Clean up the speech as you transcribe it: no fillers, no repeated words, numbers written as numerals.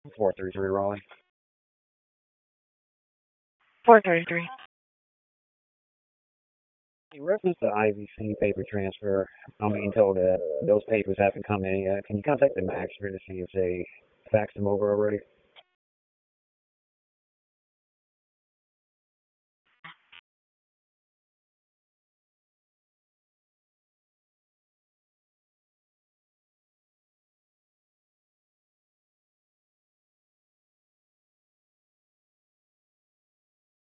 433 Raleigh. 433. In reference to IVC paper transfer, I'm being told that those papers haven't come in yet. Can you contact the Maxter to see if they faxed them over already?